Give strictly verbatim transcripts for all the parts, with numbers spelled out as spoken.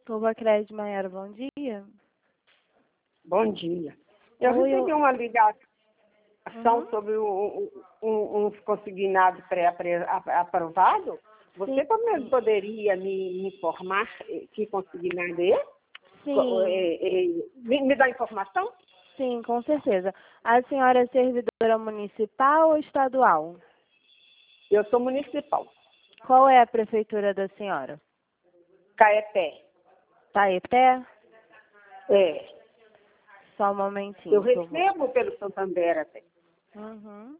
Tuba Crédito Maiara, bom dia. Bom dia. Eu Oi, recebi eu... uma ligação Uhum. sobre um, um, uns consignados pré-aprovados. Você também Sim, poderia me, me informar que consignado é esse? Co- sim, é, é, me, me dá informação? sim, com certeza. A senhora é servidora municipal ou estadual? Eu sou municipal, Qual é a prefeitura da senhora? Caeté. Taipé? É, Só um eu momentinho que eu vou. recebo pelo Santander até. Uhum.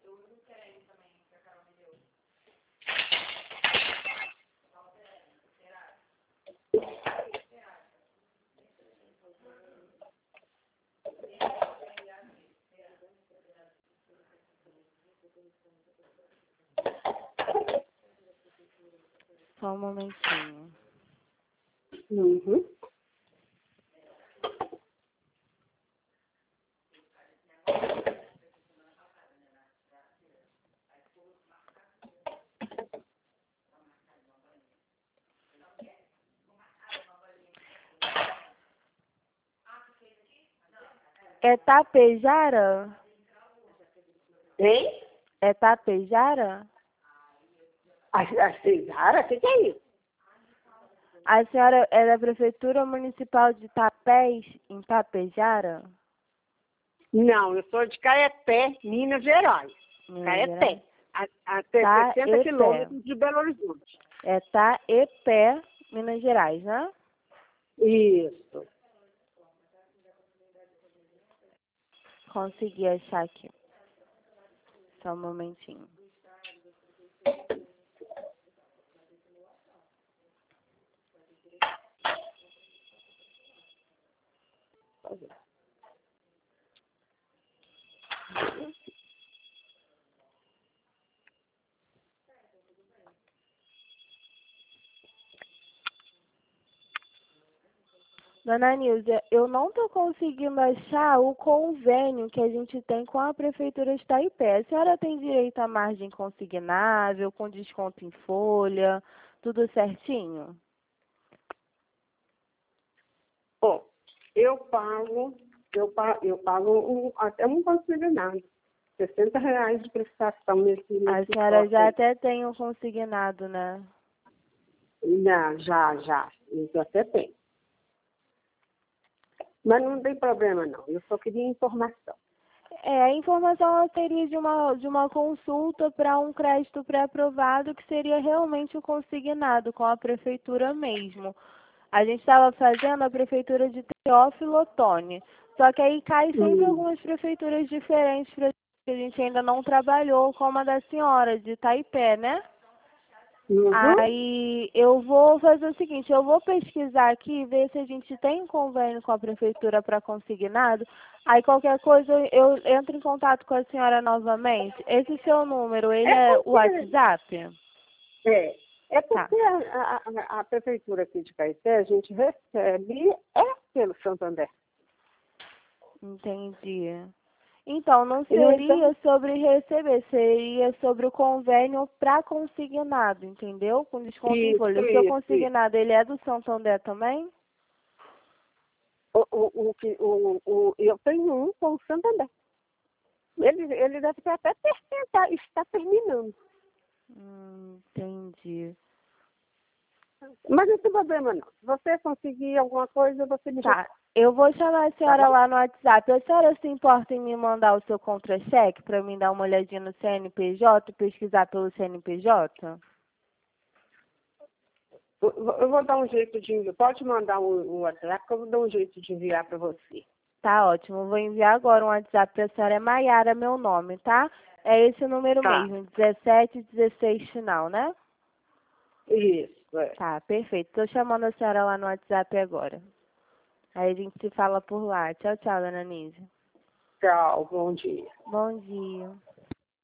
Só um momentinho. Uhum. É Tapejara? Hein? É Tapejara? A, a Cesara? O que, que é isso? A senhora é da Prefeitura Municipal de Tapés, em Tapejara? Não, eu sou de Caeté, Minas Gerais. Minas Gerais? Caeté. A, até sessenta Taepé. quilômetros de Belo Horizonte. É Taepé, Minas Gerais, né? Isso. Consegui achar aqui. Só um momentinho. Dona Nilza, eu não estou conseguindo achar o convênio que a gente tem com a Prefeitura de Taipé. A senhora tem direito à margem consignável, com desconto em folha, tudo certinho? Ó, eu pago, eu pago, eu pago um, até um consignado. sessenta reais de prestação nesse, A nesse senhora troço já aí. até tem o consignado, né? Já, já, já. Isso até tem. Mas não tem problema, não. Eu só queria informação. É, a informação ela seria de uma, de uma consulta para um crédito pré-aprovado que seria realmente o consignado com a prefeitura mesmo. A gente estava fazendo a prefeitura de Teófilo Otoni, só que aí cai sempre Hum. algumas prefeituras diferentes pra- que a gente ainda não trabalhou, como a da senhora, de Taipé, né? Uhum. Aí eu vou fazer o seguinte, eu vou pesquisar aqui, ver se a gente tem um convênio com a prefeitura para consignado. Aí qualquer coisa eu entro em contato com a senhora novamente. Esse seu número, ele É é o porque, WhatsApp? é, é Tá, porque a, a, a prefeitura aqui de Caeté, a gente recebe é pelo Santander. entendi. Então, não Então, seria sobre receber, seria sobre o convênio para consignado, entendeu? Com desconto em isso, folha. O seu isso, isso. consignado, ele é do Santander também? O, o, o, que- o, o, eu tenho um com o Santander. Ele, ele deve ter até ter, está terminando. Hum, entendi. Mas não tem problema não. Se você conseguir alguma coisa, você me Tá, retorna, eu vou chamar a tá senhora bom? lá no WhatsApp. A senhora se importa em me mandar o seu contra-cheque para mim dar uma olhadinha no C N P J e pesquisar pelo C N P J? Eu, eu vou dar um jeito de enviar. Pode mandar o, o WhatsApp que eu vou dar um jeito de enviar para você. Tá ótimo, eu vou enviar agora um WhatsApp para a senhora. É Maiara, meu nome, tá? É esse número Tá. mesmo, dezessete dezesseis final, né? Isso, é. Tá, perfeito. Tô chamando a senhora lá no WhatsApp agora. Aí a gente se fala por lá. Tchau, tchau, dona Nízia. Tchau, bom dia. Bom dia.